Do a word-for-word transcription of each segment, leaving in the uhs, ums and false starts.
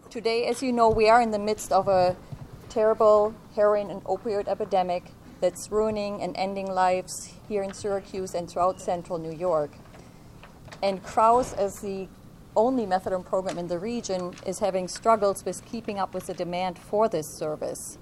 Today, as you know, we are in the midst of a terrible heroin and opioid epidemic that's ruining and ending lives here in Syracuse and throughout central New York. And Crouse, as the only methadone program in the region, is having struggles with keeping up with the demand for this service.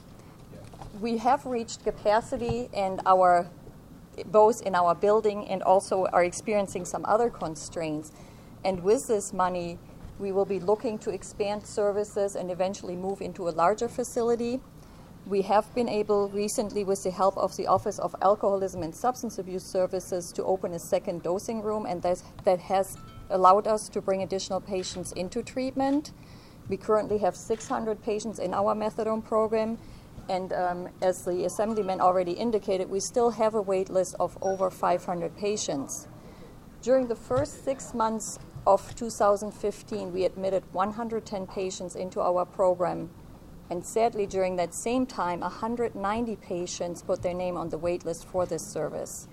We have reached capacity and our both in our building and also are experiencing some other constraints. And with this money, we will be looking to expand services and eventually move into a larger facility. We have been able recently, with the help of the Office of Alcoholism and Substance Abuse Services, to open a second dosing room, and that, that has allowed us to bring additional patients into treatment. We currently have six hundred patients in our methadone program, and um, as the Assemblyman already indicated, we still have a wait list of over five hundred patients. During the first six months of two thousand fifteen, we admitted one hundred ten patients into our program, and sadly, during that same time, one hundred ninety patients put their name on the wait list for this service.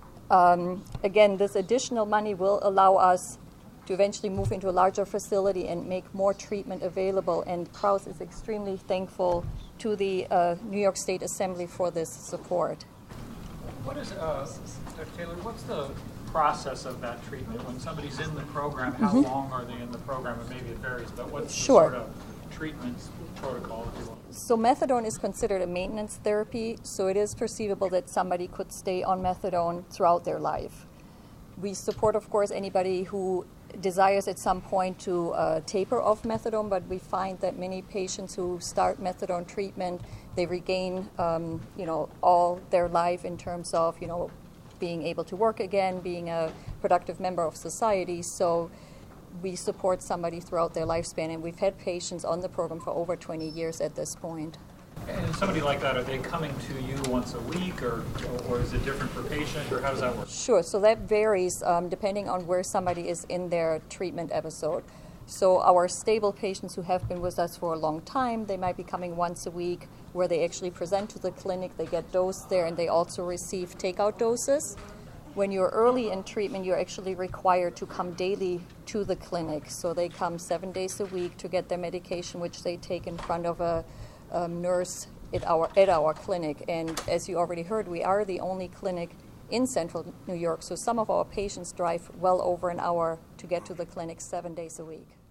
Um, again, this additional money will allow us to eventually move into a larger facility and make more treatment available, and Crouse is extremely thankful to the uh, New York State Assembly for this support. What is, uh, Doctor Taylor, what's the process of that treatment? When somebody's in the program, how mm-hmm. long are they in the program? And maybe it varies, but what's sure. the sort of treatment protocol, if you will? So methadone is considered a maintenance therapy, so it is perceivable that somebody could stay on methadone throughout their life. We support, of course, anybody who desires at some point to uh, taper off methadone, but we find that many patients who start methadone treatment, they regain, um, you know, all their life in terms of, you know, being able to work again, being a productive member of society. So we support somebody throughout their lifespan, and we've had patients on the program for over twenty years at this point. And somebody like that, are they coming to you once a week, or or is it different per patient, or how does that work? Sure, so that varies um, depending on where somebody is in their treatment episode. So our stable patients who have been with us for a long time, they might be coming once a week, where they actually present to the clinic, they get dosed there, and they also receive takeout doses. When you're early in treatment, you're actually required to come daily to the clinic. So they come seven days a week to get their medication, which they take in front of a um, nurse at our, at our clinic. And as you already heard, we are the only clinic in central New York, so some of our patients drive well over an hour to get to the clinic seven days a week.